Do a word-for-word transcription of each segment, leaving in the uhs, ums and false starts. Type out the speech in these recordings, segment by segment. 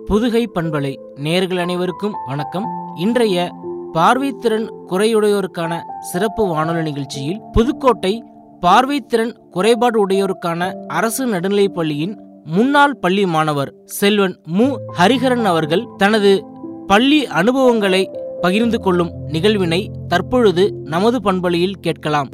புதுகை பண்பலை நேயர்கள் அனைவருக்கும் வணக்கம். இன்றைய பார்வைத்திறன் குறையுடையோருக்கான சிறப்பு வானொலி நிகழ்ச்சியில் புதுக்கோட்டை பார்வைத்திறன் குறைபாடு உடையோருக்கான அரசு நடுநிலைப் பள்ளியின் முன்னாள் பள்ளி மாணவர் செல்வன் மு ஹரிஹரன் அவர்கள் தனது பள்ளி அனுபவங்களை பகிர்ந்து கொள்ளும் நிகழ்வினை தற்பொழுது நமது பண்பலையில் கேட்கலாம்.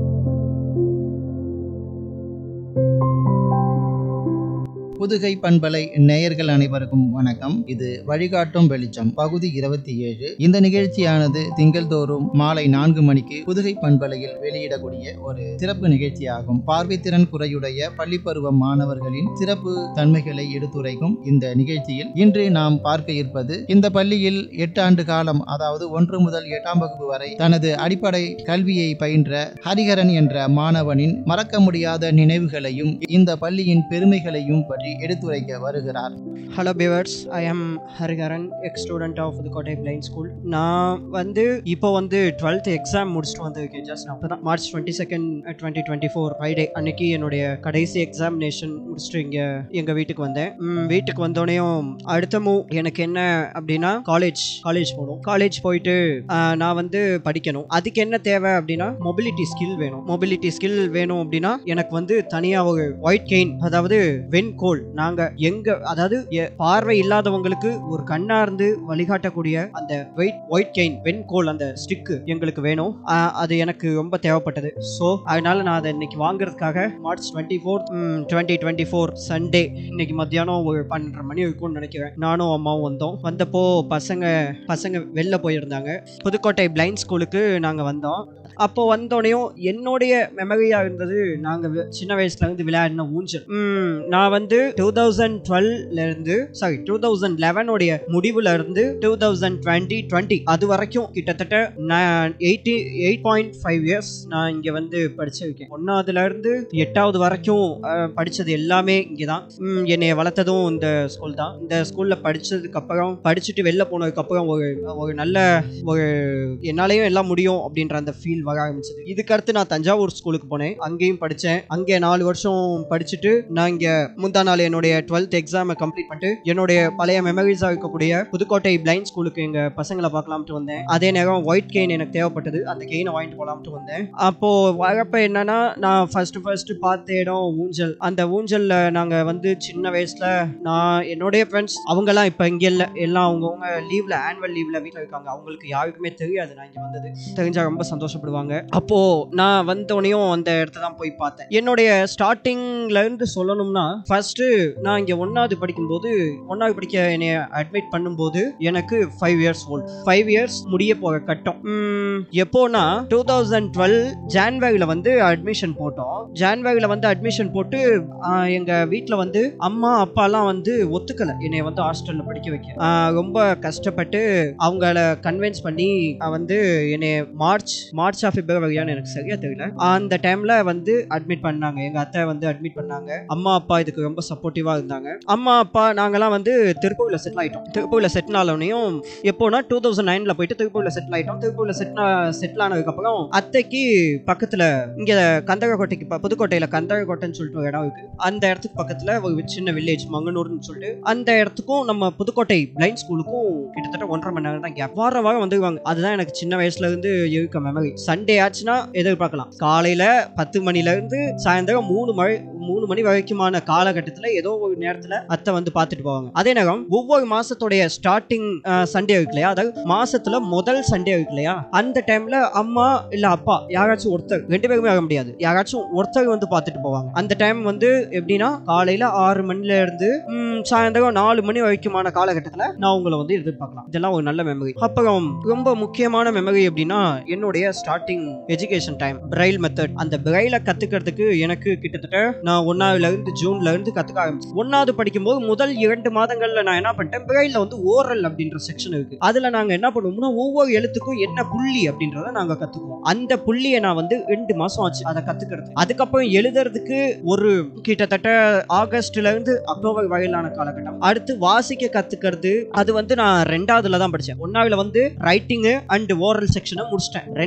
புதுகை பண்பலை நேயர்கள் அனைவருக்கும் வணக்கம். இது வழிகாட்டும் வெளிச்சம் பகுதி இருபத்தி ஏழு. இந்த நிகழ்ச்சியானது திங்கள்தோறும் மாலை நான்கு மணிக்கு புதுகை பண்பலையில் வெளியிடக்கூடிய ஒரு சிறப்பு நிகழ்ச்சியாகும். பார்வைத்திறன் குறையுடைய பள்ளிப்பருவ மாணவர்களின் சிறப்பு தன்மைகளை எடுத்துரைக்கும் இந்த நிகழ்ச்சியில் இன்று நாம் பார்க்க இருப்பது, இந்த பள்ளியில் எட்டு ஆண்டு காலம், அதாவது ஒன்று முதல் எட்டாம் வகுப்பு வரை தனது அடிப்படை கல்வியை பயின்ற ஹரிஹரன் என்ற மாணவனின் மறக்க முடியாத நினைவுகளையும் இந்த பள்ளியின் பெருமைகளையும் பற்றி எடுத்துரைக்க வருகிறார். Hello viewers, I am Hariharan, ex student of Pudukkottai blind school. நான் வந்து இப்போ வந்து டுவெல்த் எக்ஸாம் முடிச்சுட்டு வந்திருக்கேன். ஜஸ்ட் அப்போ தான் March twenty second twenty twenty four Friday அன்னைக்கு என்னுடைய கடைசி எக்ஸாமினேஷன் முடிச்சுட்டு இங்கே எங்கள் வீட்டுக்கு வந்தேன். வீட்டுக்கு வந்தோடனையும் அடுத்த மூவ் எனக்கு என்ன அப்படின்னா காலேஜ் காலேஜ் போகணும். காலேஜ் போயிட்டு நான் வந்து படிக்கணும். அதுக்கு என்ன தேவை அப்படின்னா மொபிலிட்டி ஸ்கில் வேணும். மொபிலிட்டி ஸ்கில் வேணும் அப்படின்னா எனக்கு வந்து தனியாக ஒரு ஒயிட் கெயின், அதாவது வெண்கோல், நாங்க எங்க அதாவது பார்வை இல்லாதவங்களுக்கு ஒரு கண்ணா இருந்து வழிகாட்டக்கூடிய அந்த வெயிட் ஒயிட் கெயின் வெண்கோல், அந்த ஸ்டிக்கு எங்களுக்கு வேணும். அது எனக்கு ரொம்ப தேவைப்பட்டது. ஸோ அதனால நான் அதை இன்னைக்கு வாங்குறதுக்காக March twenty fourth twenty twenty four Sunday இன்னைக்கு மத்தியானம் ஒரு பன்னெண்டரை மணி இருக்கும்னு நினைக்கிறேன். நானும் அம்மாவும் வந்தோம். வந்தப்போ பசங்க பசங்க வெளில போயிருந்தாங்க. புதுக்கோட்டை பிளைண்ட் ஸ்கூலுக்கு நாங்க வந்தோம். அப்போ வந்தோடனையும் என்னுடைய மெமரியா இருந்தது, நாங்க சின்ன வயசுல இருந்து விளையாடின ஊஞ்சல். நான் வந்து டூ தௌசண்ட் டுவெல்ல இருந்து சாரி டூ தௌசண்ட் லெவன் உடைய முடிவுல இருந்து டூ தௌசண்ட் டுவெண்ட்டி டுவெண்ட்டி அது வரைக்கும் கிட்டத்தட்ட eighty eight point five years நான் இங்க வந்து படிச்சிருக்கேன். ஒன்னாவதுல இருந்து எட்டாவது வரைக்கும் படிச்சது எல்லாமே இங்கதான். என்னை வளர்த்ததும் இந்த ஸ்கூல் தான். இந்த ஸ்கூல்ல படிச்சதுக்கு அப்புறம் படிச்சுட்டு வெளில போனதுக்கு அப்புறம் ஒரு ஒரு நல்ல ஒரு என்னாலையும் எல்லாம் முடியும் அப்படின்ற அந்த ஃபீல் வர ஆரம்பிச்சது. இதுக்கு அடுத்து நான் தஞ்சாவூர் ஸ்கூலுக்கு போனேன். அங்கேயும் படித்தேன். அங்கே நாலு வருஷம் படிச்சுட்டு நான் இங்கே முந்தா நாள் என்னுடைய டுவெல்த் எக்ஸாமை கம்ப்ளீட் பண்ணிட்டு என்னுடைய பழைய மெமரிஸாக இருக்கக்கூடிய புதுக்கோட்டை பிளைண்ட் ஸ்கூலுக்கு எங்க பசங்களை பார்க்கலாம்ட்டு வந்தேன். அதே நேரம் ஒயிட் கெயின் எனக்கு தேவைப்பட்டது. அந்த கெயினை வாங்கிட்டு போகலாம்ட்டு வந்தேன். அப்போ வரப்ப என்னன்னா, நான் ஃபர்ஸ்ட் ஃபர்ஸ்ட் பார்த்த இடம் ஊஞ்சல். அந்த ஊஞ்சல்ல நாங்க வந்து சின்ன வயசுல நான் என்னுடைய ஃப்ரெண்ட்ஸ் அவங்கெல்லாம் இப்ப இங்க இல்ல, எல்லாம் அவங்கவுங்க லீவ்ல ஆனுவல் லீவ்ல வீட்டில் இருக்காங்க. அவங்களுக்கு யாருக்குமே தெரியாது நான் இங்க வந்தது. தெரிஞ்சா ரொம்ப சந்தோஷப்படுவாங்க. அப்போ நான் வந்தோடனையும் அந்த இடத்த தான் போய் பார்த்தேன். என்னுடைய ஸ்டார்டிங்ல இருந்து சொல்லணும்னா, ஃபர்ஸ்ட் நான் இங்க ஒன்னாவது படிக்கும் போது ஒன்னாவது படிக்க என்னை அட்மிட் பண்ணும்போது எனக்கு five years old five years முடிய போற கட்டம். எப்போனா டூ தௌசண்ட் டுவெல் ஜான்வரியில வந்து அட்மிஷன் போட்டோம். ஜான்வரியில வந்து அட்மிஷன் போட்டு எங்க வீட்டுல வந்து அம்மா அப்பா எல்லாம் வந்து ஒத்துக்கல என்னை வந்து ஹாஸ்டல்ல படிக்க வைக்க. ரொம்ப கஷ்டப்பட்டு அவங்கள கன்வின்ஸ் பண்ணி வந்து என்னை மார்ச் மார்ச் ஆஃப் பிப்ரவரியான்னு எனக்கு சரியா தெரியல, அந்த டைம்ல வந்து அட்மிட் பண்ணாங்க. எங்க அத்தை வந்து அட்மிட் பண்ணாங்க. அம்மா அப்பா இதுக்கு ரொம்ப சப்போர்ட்டிவா இருந்தாங்க. அம்மா அப்பா நாங்கெல்லாம் வந்து திருப்பூர்ல செட்டில் ஆயிட்டோம். திருப்பூர்ல செட்டில் ஆனோனையும் எப்போனா டூ தௌசண்ட் நைன்ல போயிட்டு திருப்பூர்ல செட்டில் ஆயிட்டோம். திருப்பூர்ல செட்டில் செட்டில் ஆனதுக்கு அப்புறம் அத்தைக்கு பக்கத்துல இங்க கந்தரக்கோட்டைக்கு புதுக்கோட்டையில கந்தரக்கோட்டைன்னு சொல்லிட்டு ஒரு இடம் இருக்கு. அந்த இடத்துக்கு பக்கத்துல ஒரு சின்ன வில்லேஜ் மங்கனூர்னு சொல்லிட்டு, அந்த இடத்துக்கும் நம்ம புதுக்கோட்டை பிளைண்ட் ஸ்கூலுக்கும் கிட்டத்தட்ட ஒன்றரை மணி நேரம் தான் கேப். வார வாரம் வந்துருவாங்க. அதுதான் எனக்கு சின்ன வயசுல இருந்து இருக்க மெமரி. சண்டே ஆச்சுன்னா எதிர்பார்க்கலாம். காலையில பத்து மணில இருந்து சாயந்தரம் மூணு மணி மூணு மணி வரைக்குமான காலகட்டத்தில் ஏதோ ஒரு நேரத்தில் அத்தை வந்து பார்த்துட்டு போவாங்க. அதே நேரம் ஒவ்வொரு மாசத்துடைய ஸ்டார்டிங் சண்டே இருக்கு இல்லையா, அதாவது மாசத்துல முதல் சண்டே இருக்கு இல்லையா, அந்த டைம்ல அம்மா இல்ல அப்பா யாராச்சும் ஒருத்தர், ரெண்டு பேருமே வர முடியாது, யாராச்சும் ஒருத்தர் வந்து பார்த்துட்டு போவாங்க. அந்த டைம் வந்து எப்படின்னா காலையில ஆறு மணில இருந்து சாயந்தரம் நாலு மணி வரைக்குமான காலகட்டத்தில் நான் உங்களை வந்து எதிர்பார்க்கலாம். இதெல்லாம் ஒரு நல்ல மெமரி. அப்புறம் ரொம்ப முக்கியமான மெமரி எப்படின்னா, என்னுடைய starting education time braille method. அந்த பிரைல கத்துக்கிறதுக்கு எனக்கு கிட்டத்தட்ட நான் ஒன்னாவதுல இருந்து ஜூன்ல இருந்து கத்துக்க ஆரம்பிச்சேன். ஒன்னாவது படிக்கும் போது முதல் இரண்டு மாதங்கள்ல நான் என்ன பண்ணிட்டேன், பிரைல்ல வந்து ஓரல் அப்படின்ற செக்ஷன் இருக்கு. அதுல நாங்க என்ன பண்ணுவோம்னா, ஒவ்வொரு எழுத்துக்கும் என்ன புள்ளி அப்படின்றத நாங்க கத்துக்குவோம். அந்த புள்ளியை நான் வந்து ரெண்டு மாசம் ஆச்சு அதை கத்துக்கிறது. அதுக்கப்புறம் எழுதுறதுக்கு ஒரு கிட்டத்தட்ட ஆகஸ்ட்ல இருந்து அக்டோபர் வரையிலான காலகட்டம். அடுத்து வாசிக்க கத்துக்கிறது, அது வந்து நான் ரெண்டாவதுல தான் படிச்சேன். ஒன்னாவதுல வந்து ரைட்டிங் அண்ட் ஓரல் செக்ஷனை முடிச்சிட்டேன். ரெண்டாவதுல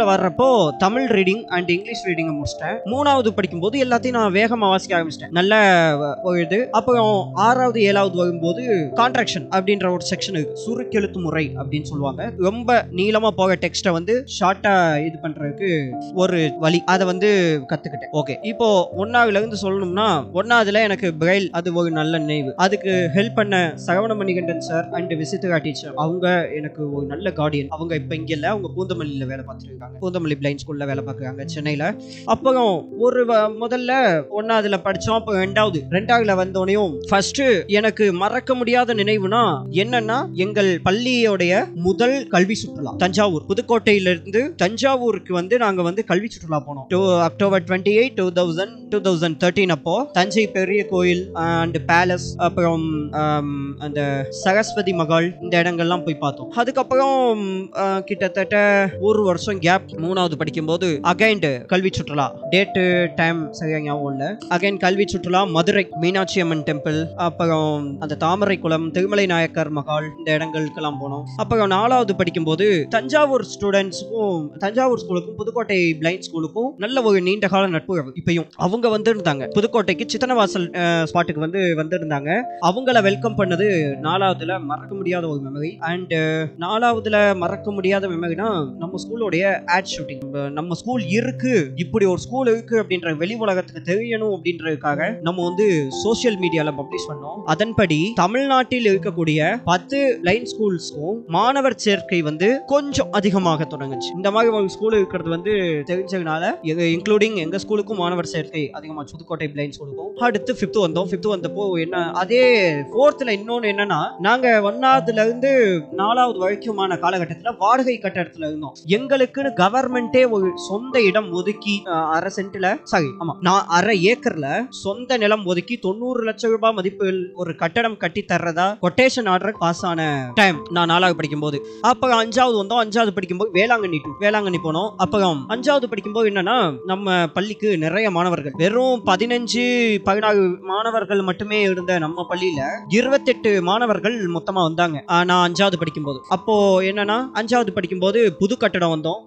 ஸ்கூல்ல வர்றப்போ Tamil reading and English reading முடிச்சிட்டேன். மூணாவது படிக்கும் போது எல்லாத்தையும் நான் வேகமா வாசிக்க ஆரம்பிச்சிட்டேன். நல்ல போயிடுது. அப்புறம் ஆறாவது ஏழாவது வரும்போது கான்ட்ராக்ஷன் அப்படின்ற ஒரு செக்ஷன் இருக்கு, சுருக்கெழுத்து முறை அப்படின்னு சொல்லுவாங்க. ரொம்ப நீளமா போக டெக்ஸ்ட வந்து ஷார்ட்டா இது பண்றதுக்கு ஒரு வழி, அதை வந்து கத்துக்கிட்டேன். ஓகே, இப்போ ஒன்னாவதுல இருந்து சொல்லணும்னா ஒன்னாவதுல எனக்கு பிரைல் அது ஒரு நல்ல நினைவு. அதுக்கு ஹெல்ப் பண்ண Saravana Manikandan sir and Vichitra teacher, அவங்க எனக்கு ஒரு நல்ல கார்டியன். அவங்க இப்ப இங்க இல்ல, அவங்க பூந்தமல்லியில வேலை பார்த்துட்டு இருக்காங்க. பூந்தமல்லி பிளைண்ட் ஸ்கூல்ல வேலை பார்க்கறாங்க சென்னையில. அப்புறம் ஒரு முதல்ல ஒன்னாவதுல படிச்சோம். அப்புறம் ரெண்டாவது ரெண்டாவதுல வந்தோடனையும் ஃபர்ஸ்ட் எனக்கு மறக்க முடியாத நினைவுனா என்னன்னா, எங்கள் பள்ளியோடைய முதல் கல்வி சுற்றுலா தஞ்சாவூர், புதுக்கோட்டையில இருந்து தஞ்சாவூருக்கு வந்து நாங்க வந்து கல்வி சுற்றுலா போனோம். October twenty eight two thousand two thousand thirteen அப்போ தஞ்சை பெரிய கோயில் அண்ட் பேலஸ், அப்புறம் அந்த சரஸ்வதி மகால், இந்த இடங்கள்லாம் போய் பார்த்தோம். அதுக்கப்புறம் கிட்டத்தட்ட ஒரு வருஷம் கேப். மூணாவது படிக்கும் போது அகைன் கல்வி சுற்றுலா, டேட்டு டைம் சரியா ஞாபகம் இல்ல. அகைன் கல்வி சுற்றுலா மதுரை மீனாட்சி அம்மன் டெம்பிள், அப்புறம் அந்த தாமரை குளம், திருமலை நாயக்கர் மகால், இந்த இடங்களுக்கெல்லாம் போனோம். அப்புறம் நாலாவது படிக்கும் போது தஞ்சாவூர் ஸ்டூடெண்ட்ஸுக்கும் தஞ்சாவூர் ஸ்கூலுக்கும் புதுக்கோட்டை பிளைண்ட் ஸ்கூலுக்கும் நல்ல ஒரு நீண்ட கால நட்பு. இப்பயும் அவங்க வந்து இருந்தாங்க புதுக்கோட்டைக்கு சித்தனவாசல் ஸ்பாட்டுக்கு வந்து வந்திருந்தாங்க. அவங்கள வெல்கம் பண்ணது நாலாவதுல மறக்க முடியாத ஒரு மெமரி. அண்ட் நாலாவதுல மறக்க முடியாத மெமரினா நம்ம ஸ்கூலோடைய ஆட் ஷூட்டிங். நம்ம ஸ்கூல் இருக்கு, இப்படி ஒரு ஸ்கூல் இருக்கு அப்படின்ற வெளி உலகத்துக்கு தெரியணும் அப்படின்றதுக்காக நம்ம வந்து சோசியல் மீடியால பப்ளிஷ் பண்ணோம். அதன்படி தமிழ்நாட்டில் இருக்கக்கூடிய பத்து லைன் ஸ்கூல்ஸ்க்கும் மாணவர் சேர்க்கை வந்து கொஞ்சம் அதிகமாக தொடங்குச்சு. இந்த மாதிரி ஒரு ஸ்கூல் இருக்கிறது வந்து தெரிஞ்சதுனால இன்க்ளூடிங் எங்க ஸ்கூலுக்கும் மாணவர் சேர்க்கை அதிகமாச்சு, புதுக்கோட்டை பிளைண்ட் ஸ்கூலுக்கும். அடுத்து ஃபிஃப்த் வந்தோம். ஃபிஃப்த் வந்தப்போ என்ன, அதே ஃபோர்த்ல இன்னொன்னு என்னன்னா, நாங்க ஒன்னாவதுல இருந்து நாலாவது வரைக்குமான காலகட்டத்துல வாடகை கட்டடத்துல இருந்தோம். எங்களுக்குன்னு கவர்மெண்டே ஒரு சொந்த இடம் ஒதுக்கி அரை சென்ட்ல சாரி ஆமா நான் அரை ஏக்கர்ல சொந்த நிலம் ஒதுக்கி தொண்ணூறு லட்சம் ரூபாய் மதிப்பில் ஒரு கட்டடம் கட்டி தர்றதா கொட்டேஷன் ஆர்டர் பாஸ் ஆன டைம் நான் நாலாவது படிக்கும் போது. அப்புறம் அஞ்சாவது வந்தோம். அஞ்சாவது படிக்கும்போது வேளாங்கண்ணி டூ வேளாங்கண்ணி போனோம். அப்புறம் அஞ்சாவது படிக்கும்போது என்னன்னா, நம்ம பள்ளிக்கு நிறைய மாணவர்கள், வெறும் பதினஞ்சு பதினாறு மாணவர்கள் மட்டுமே இருந்த நம்ம பள்ளியில இருபத்தி எட்டு மாணவர்கள் மொத்தமா வந்தாங்க நான் அஞ்சாவது படிக்கும்போது. அப்போ என்னன்னா, அஞ்சாவது படிக்கும்போது புது கட்டடம் வந்தோம்.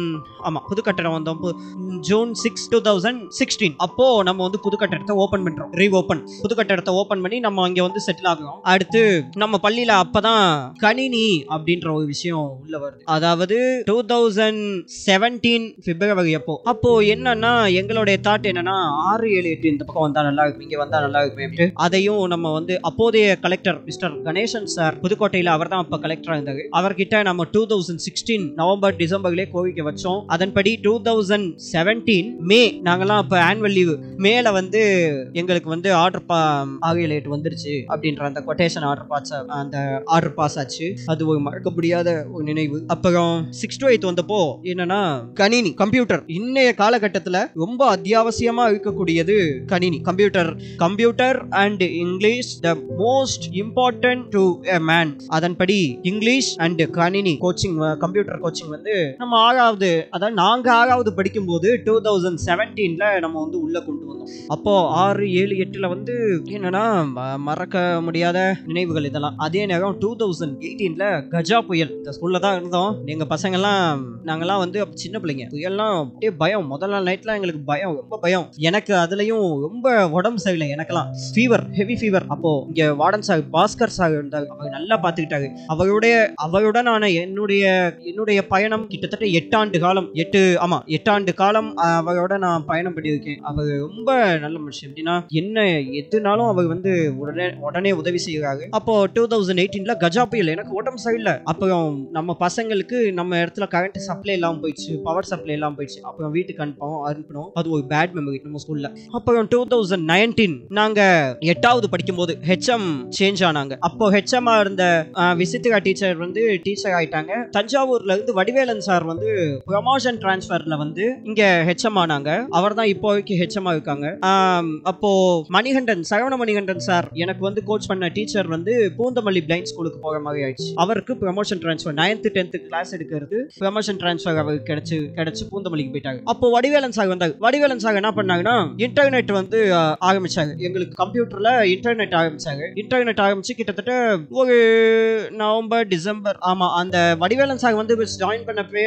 ஆமா புது கட்டடம் வந்தோம் June six two thousand sixteen. அப்போ நம்ம வந்து புது கட்டடத்தை ஓபன் பண்றோம், ரீ ஓபன் புது கட்டடத்தை ஓபன் பண்ணி நம்ம அங்க வந்து செட்டில் ஆகிறோம். அடுத்து நம்ம பள்ளியில அப்பதான் கணினி அப்படின்ற ஒரு விஷயம் உள்ள வருது. அதாவது டூ தௌசண்ட் செவன்டீன் பிப்ரவரி அப்போ அப்போ என்னன்னா, எங்களுடைய தாட் என்னன்னா, ஆறு ஏழு எட்டு இந்த பக்கம் வந்தா நல்லா இருக்கும், இங்க வந்தா நல்லா இருக்கும். அதையும் நம்ம வந்து அப்போதைய கலெக்டர் மிஸ்டர் கணேசன் சார், புதுக்கோட்டையில அவர் தான் அப்ப கலெக்டரா இருந்தாரு, அவர்கிட்ட நம்ம டூ தௌசண்ட் சிக்ஸ்டீன் நவம்பர் டிசம்பர்லயே கோரிக்கை வச்சோம். அதன்படி டூ தௌசண்ட் செவன்டீன் மே நாங்கெல்லாம் அப்ப ஆனுவல் லீவு மேல வந்து எங்களுக்கு வந்து ஆர்டர் ஆறு ஏழு எட்டு வந்துருச்சு அப்படின்ற அந்த கொட்டேஷன் ஆர்டர் பாஸ் அந்த ஆர்டர் பாஸ் ஆச்சு. அது ஒரு மறக்க முடியாத ஒரு நினைவு. அப்புறம் சிக்ஸ் டு எயிட் வந்தப்போ என்னன்னா, கணினி கம்ப்யூட்டர் இன்னைய காலகட்டத்துல ரொம்ப அத்தியாவசியமா இருக்கக்கூடியது கணினி computer. Computer and English the most important to a man. அதன்படி இங்கிலீஷ் அண்ட் கணினி கோச்சிங், கம்ப்யூட்டர் கோச்சிங் வந்து நம்ம ஆறாவது, அதாவது நாங்க ஆறாவது படிக்கும் போது டூ தௌசண்ட் செவன்டீன்ல நம்ம வந்து உள்ள கொண்டு வந்தோம். அப்போ ஆறு ஏழு எட்டுல வந்து என்னன்னா மறக்க முடியாத நினைவுகள் இதெல்லாம். அதே நேரம் டூ தௌசண்ட் எயிட்டீன்ல கஜா புயல், இந்த ஸ்கூல்ல தான் இருந்தோம். எங்க பசங்க எல்லாம் நாங்கெல்லாம் வந்து சின்ன பிள்ளைங்க, புயல்லாம் அப்படியே பயம். முதல் நாள் நைட்லாம் எங்களுக்கு பயம், ரொம்ப பயம். எனக்கு அதுலயும் ரொம்ப உடம்பு சரியில்லை, எனக்கெல்லாம் ஃபீவர், ஹெவி ஃபீவர். அப்போ இங்க வார்டன் சார் பாஸ்கர் சார் இருந்தாரு, அவர் நல்லா பாத்துக்கிட்டாரு. அவருடைய அவருடனான என்னுடைய என்னுடைய பயணம் கிட்டத்தட்ட எட்டாண்டு காலம் எட்டு ஆமா எட்டாண்டு காலம் அவரோட நான் பயணம் பண்ணியிருக்கேன். அவர் ரொம்ப நல்ல மனுஷன். எப்படின்னா, என்ன எதுனாலும் அவர் வந்து உடனே உடனே உதவி செய்யறாரு. அப்போ டூ தௌசண்ட் எயிட்டீன்ல கஜா புயல், எனக்கு உடம்பு சரியில்லை. அப்புறம் நம்ம பசங்களுக்கு நம்ம இடத்துல கரண்ட் சப்ளை எல்லாம் போயிடுச்சு, பவர் சப்ளை எல்லாம் போயிடுச்சு. அப்புறம் வீட்டுக்கு அனுப்போம் அனுப்பணும். அது ஒரு பேட் மெமரி நம்ம ஸ்கூல்ல. அப்புறம் டூ தௌசண்ட் நைன்டீன் நாங்க எட்டாவது படிக்கும் போது ஹெச்எம் சேஞ்ச் ஆனாங்க. அப்போ ஹெச்எம் இருந்த விசித்ரா டீச்சர் வந்து டீச்சர் ஆயிட்டாங்க. தஞ்சாவூர்ல இருந்து வடிவேலன் சார் வந்து ப்ரமோஷன் டிரான்ஸ்ஃபர்ல வந்து இங்க ஹெச்எம் ஆனாங்க. அவர் தான் இப்போ வரைக்கும் ஹெச்எம் இருக்காங்க. அப்போ மணிகண்டன், சரவண மணிகண்டன் சார் எனக்கு வந்து கோச் பண்ண டீச்சர் வந்து பூந்தமல்லி பிளைண்ட் ஸ்கூலுக்கு போற மாதிரி ஆயிடுச்சு. அவருக்கு promotion transfer, ninth tenth class எடுக்கிறது ப்ரமோஷன் டிரான்ஸ்ஃபர் அவருக்கு கிடைச்சு கிடைச்சு பூந்தமல்லிக்கு போயிட்டாங்க. அப்போ வடிவேலன் சார் வந்தாங்க. வடிவேலன் சார் என்ன பண்ணாங்கன்னா, இன்டர்நெட் வந்து ஆரம்பிச்சாங்க. எங்களுக்கு கம்ப்யூட்டர்ல இன்டர்நெட் ஆரம்பிச்சாங்க. இன்டர்நெட் ஆரம்பிச்சு கிட்டத்தட்ட ஒரு நவம்பர் டிசம்பர் ஆமா அந்த வடிவேலன் சார் வந்து ஜாயின் பண்ண பீரியட் வந்து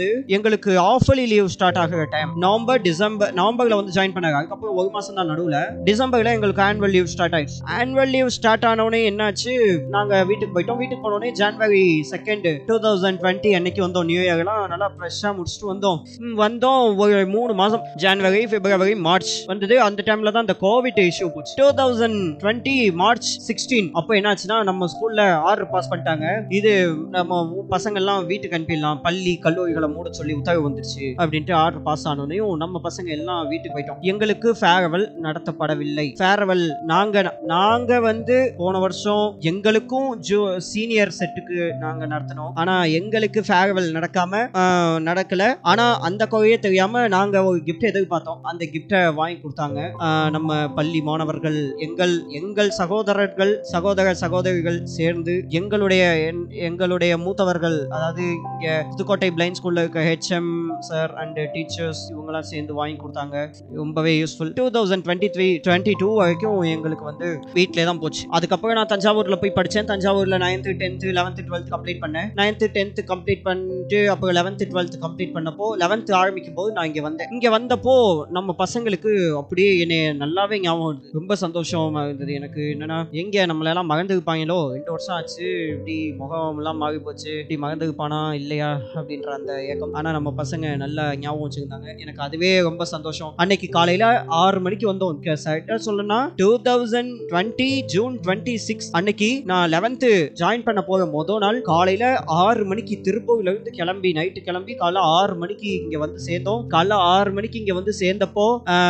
எங்களுக்கு ஆஃபலி லீவ் ஸ்டார்ட் ஆகிற டைம் நவம்பர் டிசம்பர் நவம்பர்ல வந்து ஜாயின் பண்ணாங்க. அதுக்கப்புறம் ஒரு மாசம் தான் நடுவுல டிசம்பர்ல எங்களுக்கு ஆனுவல் லீவ் ஸ்டார்ட் ஆயிடுச்சு. ஆனுவல் லீவ் ஸ்டார்ட் ஆனோடனே என்னாச்சு, நாங்க வீட்டுக்கு போயிட்டோம். வீட்டுக்கு போனோடனே ஜனவரி செகண்ட் டூ தௌசண்ட் டுவெண்ட்டி அன்னைக்கு வந்தோம். நியூ இயர்லாம் நல்லா ஃப்ரெஷ்ஷா முடிச்சுட்டு வந்தோம். வந்தோம் ஒரு மூணு மாசம் ஜனவரி பிப்ரவரி மார்ச் வந்தது. அந்த டைம்ல தான் இந்த கோவிட் இஷ்யூ போச்சு. Two thousand twenty March sixteen அப்போ என்னாச்சுன்னா நம்ம ஸ்கூல்ல ஆர்டர் பாஸ் பண்ணிட்டாங்க. இது நம்ம பசங்க எல்லாம் வீட்டுக்கு அனுப்பிடலாம், பள்ளி கல்லூரிகளை மூட சொல்லி உத்தரவு வந்துருச்சு அப்படின்ட்டு ஆர்டர் பாஸ் ஆனோனையும் நம்ம பசங்க எல்லாம் வீட்டுக்கு போயிட்டோம். எங்களுக்கு ஃபேர்வெல் நடத்தப்படவில்லை. ஃபேர்வெல் நாங்க நாங்க வந்து போன வருஷம் எங்களுக்கும் சீனியர் செட்டுக்கு நாங்க நடத்தினோம். ஆனா எங்களுக்கு ஃபேர்வெல் நடக்காம நடக்கல. ஆனா அந்த கோவையே தெரியாம நாங்க ஒரு கிஃப்ட் எதிர்பார்த்தோம். அந்த கிஃப்டை வாங்கி கொடுத்தாங்க நம்ம பள்ளி மாணவர்கள். எங்கள் எங்கள் சகோதரர்கள் சகோதர சகோதரிகள் சேர்ந்து எங்களுடைய எங்களுடைய மூத்தவர்கள், அதாவது இங்க புதுக்கோட்டை பிளைண்ட் ஸ்கூல்ல இருக்க ஹெச்எம் சார் அண்ட் டீச்சர்ஸ் இவங்கெல்லாம் சேர்ந்து வாங்கி கொடுத்தாங்க. ரொம்பவே useful. Two thousand twenty three twenty two வரைக்கும் எங்களுக்கு வந்து வீட்டிலே தான் போச்சு. அதுக்கப்புறம் நான் தஞ்சாவூர்ல போய் படித்தேன். தஞ்சாவூர்ல ninth tenth eleventh twelfth complete பண்ணேன். நைன்த்து டென்த்து கம்ப்ளீட் பண்ணிட்டு அப்புறம் லெவன்த்து டுவெல்த் கம்ப்ளீட் பண்ணப்போ லெவன்த்து ஆரம்பிக்கும் போது நான் இங்கே வந்தேன். இங்கே வந்தப்போ நம்ம பசங்களுக்கு அப்படியே என்னை நல்லாவே ஞாபகம் இருந்தது. ரொம்ப சந்தோஷமா இருந்தது எனக்கு. என்னன்னா எங்கே நம்மளெல்லாம் மறந்துருப்பாங்களோ, ரெண்டு வருஷம் ஆச்சு, இப்படி முகம் எல்லாம் மாறி போச்சு, இப்படி மறந்துருப்பானா இல்லையா அப்படின்ற அந்த ஏக்கம். ஆனா நம்ம பசங்க நல்லா ஞாபகம் வச்சுருந்தாங்க. எனக்கு அதுவே ரொம்ப சந்தோஷம். அன்னைக்கு காலையில ஆறு மணிக்கு வந்தோம். சொல்லணும்னா two thousand twenty June twenty six அன்னைக்கு நான் லெவன்த்து ஜாயின் பண்ண போத முதல் நாள் காலையில ஆறு மணிக்கு திருப்பூர்ல இருந்து கிளம்பி நைட்டு கிளம்பி காலைல ஆறு மணிக்கு இங்க வந்து சேர்ந்தோம். காலைல ஆறு மணிக்கு இங்க வந்து சேர்ந்தப்போ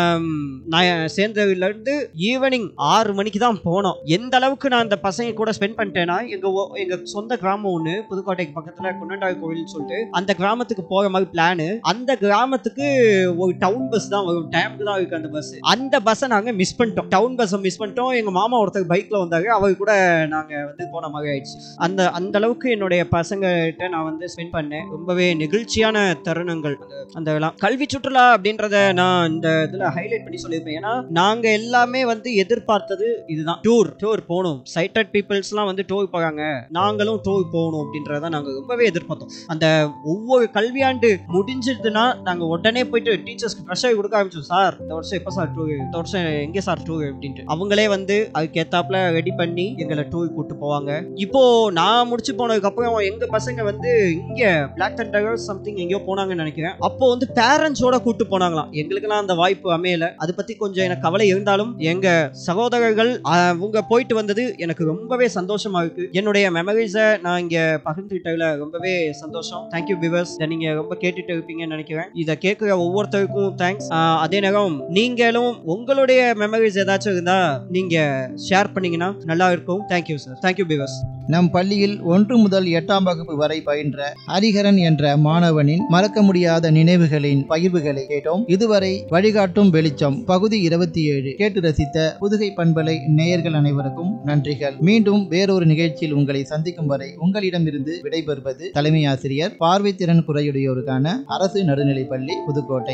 சேர்ந்ததுல இருந்து ஈவினிங் ஆறு மணிக்கு தான் போனோம். எந்த அளவுக்கு நான் அந்த பசங்க கூட ஸ்பெண்ட் பண்ணிட்டேன்னா, எங்க எங்க சொந்த கிராமம் ஒண்ணு புதுக்கோட்டைக்கு பக்கத்துல குன்னண்டாய் கோவில் சொல்லிட்டு அந்த கிராமத்துக்கு போற மாதிரி பிளானு. அந்த கிராமத்துக்கு ஒரு டவுன் பஸ் தான் வரும், டைமுக்கு தான் இருக்கு அந்த பஸ். அந்த பஸ்ஸை நாங்க மிஸ் பண்ணிட்டோம். டவுன் பஸ்ஸை மிஸ் பண்ணிட்டோம். எங்க மாமா ஒருத்தர் பைக்ல வந்தாங்க, அவங்க கூட நாங்க வந்து போன மாதிரி ஆயிடுச்சு. அந்த அந்த அளவுக்கு என்னுடைய பசங்க கிட்ட நான் வந்து ஸ்பெண்ட் பண்ணேன். ரொம்பவே நெகிழ்ச்சியான தருணங்கள் அந்த கல்வி சுற்றுலா அப்படின்றத நான் இந்த இதுல ஹைலைட் பண்ணி சொல்லியிருப்பேன். ஏன்னா நாங்க எல்லாமே வந்து எதிர்பார்த்தது இதுதான். டூர் டூர் போகணும், சைட்டட் பீப்புள்ஸ் எல்லாம் வந்து டூர் போறாங்க, நாங்களும் டூர் போகணும் அப்படின்றத நாங்க ரொம்பவே எதிர்பார்த்தோம். அந்த ஒவ்வொரு கல்வியாண்டு முடிஞ்சதுன்னா நாங்க உடனே போயிட்டு டீச்சர்ஸ்க்கு ப்ரெஷர் கொடுக்க ஆரம்பிச்சோம். சார் இந்த வருஷம் எப்ப சார் டூர், இந்த வருஷம் எங்கே சார் டூர் அப்படின்ட்டு அவங்களே வந்து அதுக்கு ஏத்தாப்புல ரெடி பண்ணி எங்களை டூர் கூட்டு போவாங்க. இப்போ நான் முடிச்சு போனதுக்கு அப்புறம் எங்க பசங்க வந்து இங்க பிளாக் தண்டர் சம்திங் எங்கேயோ போனாங்கன்னு நினைக்கிறேன். அப்போ வந்து பேரண்ட்ஸோட கூட்டு போனாங்களாம். எங்களுக்கெல்லாம் அந்த வாய்ப்பு அமையல. அதை பத்தி கொஞ்சம் எனக்கு கவலை இருந்தாலும் எங்க சகோதரர்கள் அவங்க போயிட்டு வந்தது எனக்கு ரொம்பவே சந்தோஷமா இருக்கு. என்னுடைய மெமரிஸை நான் இங்க பகிர்ந்துட்டதுல ரொம்பவே சந்தோஷம். Thank you viewers. இதை நீங்க ரொம்ப கேட்டுட்டு இருப்பீங்கன்னு நினைக்கிறேன். இதை கேட்கிற ஒவ்வொருத்தருக்கும் தேங்க்ஸ். அதே நேரம் நீங்களும் உங்களுடைய மெமரிஸ் ஏதாச்சும் இருந்தா நீங்க ஷேர் பண்ணீங்கன்னா நல்லா இருக்கும். Thank you sir. Thank you viewers. நம் பள்ளியில் ஒன்று முதல் எட்டாம் வகுப்பு வரை பயின்ற ஹரிஹரன் என்ற மாணவனின் மறக்க முடியாத நினைவுகளின் பகிர்வுகளை கேட்டோம். இதுவரை வழிகாட்டும் வெளிச்சம் பகுதி இருபத்தி ஏழு கேட்டு ரசித்த புதுகை பண்பலை நேயர்கள் அனைவருக்கும் நன்றிகள். மீண்டும் வேறொரு நிகழ்ச்சியில் உங்களை சந்திக்கும் வரை உங்களிடமிருந்து விடைபெறுவது தலைமை ஆசிரியர், பார்வைத்திறன் குறையுடையோருக்கான அரசு நடுநிலைப்பள்ளி, புதுக்கோட்டை.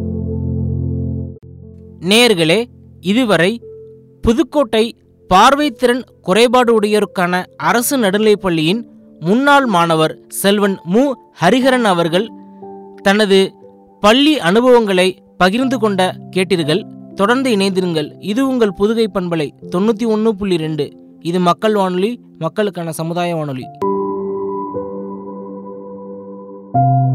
நேயர்களே, இதுவரை புதுக்கோட்டை பார்வைத்திறன் குறைபாடு உடையோருக்கான அரசு நடுநிலைப்பள்ளியின் முன்னாள் மாணவர் செல்வன் மு ஹரிஹரன் அவர்கள் தனது பள்ளி அனுபவங்களை பகிர்ந்து கொண்ட கேட்டீர்கள். தொடர்ந்து இணைந்திருங்கள். இது உங்கள் புதுகை பண்பலை தொண்ணூற்றி ஒன்று புள்ளி ரெண்டு. இது மக்கள் வானொலி, மக்களுக்கான சமுதாய வானொலி.